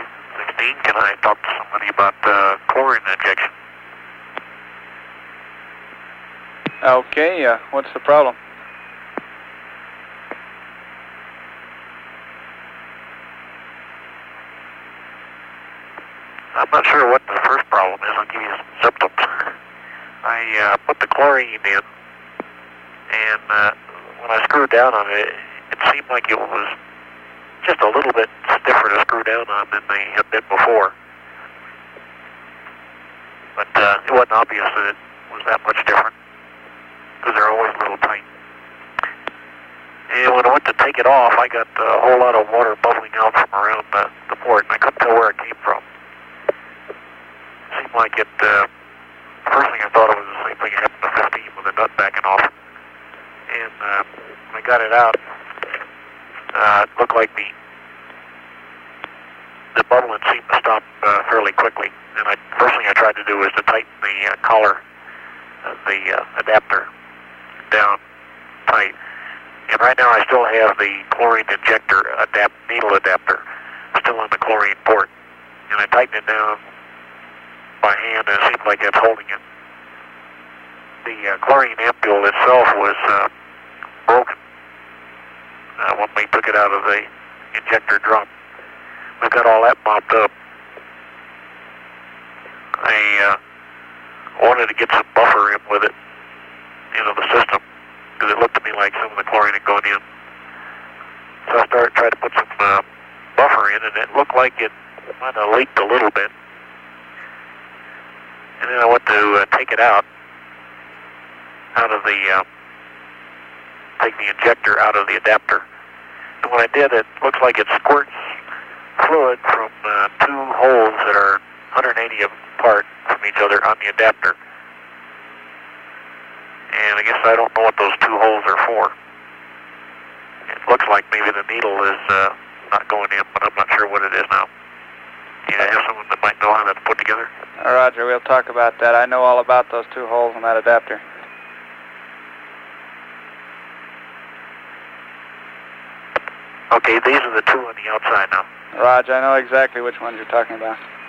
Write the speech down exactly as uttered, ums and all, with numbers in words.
sixteen, can I talk to somebody about uh, chlorine injection? Okay, uh, what's the problem? I'm not sure what the first problem is. I'll give you some symptoms. I uh, put the chlorine in, and uh, when I screwed down on it, it seemed like it was just a little bit stiffer to screw down on than they had been before. But uh, it wasn't obvious that it was that much different, because they're always a little tight. And when I went to take it off, I got a whole lot of water bubbling out from around the, the port, and I couldn't tell where it came from. It seemed like it, uh, first thing I thought it was the same thing that happened to fifteen with the nut backing off. And uh, when I got it out, uh, it looked like the the bubbling seemed to stop uh, fairly quickly. And I, first thing I tried to do was to tighten the uh, collar of the uh, adapter down tight. And right now I still have the chlorine injector adapt needle adapter still on the chlorine port. And I tightened it down by hand, and it seemed like it's holding it. The uh, chlorine ampule itself was uh, broken uh, when we took it out of the injector drum. We've got all that mopped up. I uh, wanted to get some buffer in with it into the system, because it looked to me like some of the chlorine had gone in. So I started trying to put some uh, buffer in, and it looked like it might have leaked a little bit. And then I went to uh, take it out, out of the, uh, take the injector out of the adapter. And when I did, it looks like it squirts fluid from uh, two holes that are one hundred eighty apart from each other on the adapter. And I guess I don't know what those two holes are for. It looks like maybe the needle is uh, not going in, but I'm not sure what it is now. Yeah, I have someone that might know how that's put together. Uh, Roger, we'll talk about that. I know all about those two holes in that adapter. Okay, these are the two on the outside now. Roger, I know exactly which ones you're talking about.